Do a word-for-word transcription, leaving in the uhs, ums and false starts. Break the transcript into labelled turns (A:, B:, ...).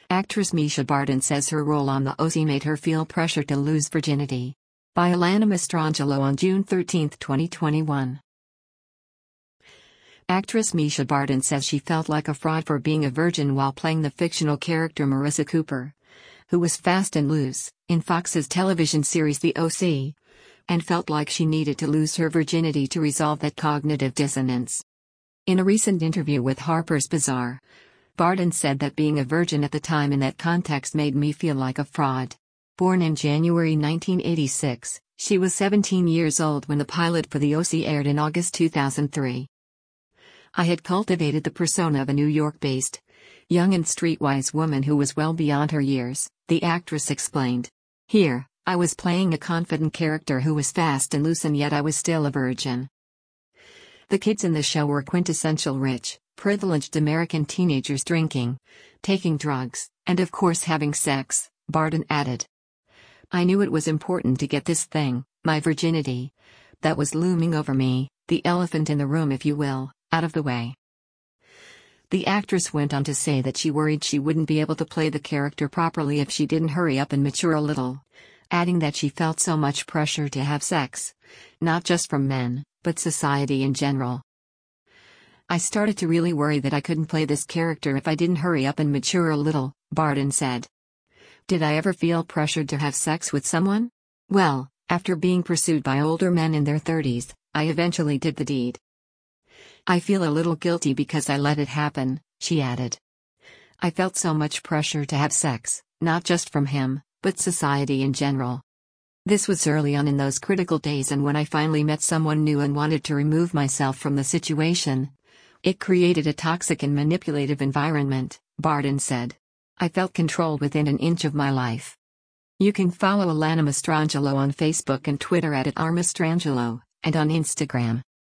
A: Actress Mischa Barton says her role on the O C made her feel pressure to lose virginity. By Alana Mastrangelo on June thirteenth, twenty twenty-one. Actress Mischa Barton says she felt like a fraud for being a virgin while playing the fictional character Marissa Cooper, who was fast and loose, in Fox's television series The O C, and felt like she needed to lose her virginity to resolve that cognitive dissonance. In a recent interview with Harper's Bazaar, Barton said that being a virgin at the time in that context made me feel like a fraud. Born in January nineteen eighty-six, she was seventeen years old when the pilot for The O C aired in August two thousand three. I had cultivated the persona of a New York-based, young and streetwise woman who was well beyond her years, the actress explained. Here, I was playing a confident character who was fast and loose, and yet I was still a virgin. The kids in the show were quintessential rich, privileged American teenagers drinking, taking drugs, and of course having sex, Barton added. I knew it was important to get this thing, my virginity, that was looming over me, the elephant in the room if you will, out of the way. The actress went on to say that she worried she wouldn't be able to play the character properly if she didn't hurry up and mature a little, adding that she felt so much pressure to have sex, not just from men, but society in general. I started to really worry that I couldn't play this character if I didn't hurry up and mature a little, Barton said. Did I ever feel pressured to have sex with someone? Well, after being pursued by older men in their thirties, I eventually did the deed. I feel a little guilty because I let it happen, she added. I felt so much pressure to have sex, not just from him, but society in general. This was early on in those critical days, and when I finally met someone new and wanted to remove myself from the situation, it created a toxic and manipulative environment, Barton said. I felt control within an inch of my life. You can follow Alana Mastrangelo on Facebook and Twitter at, at r mastrangelo, and on Instagram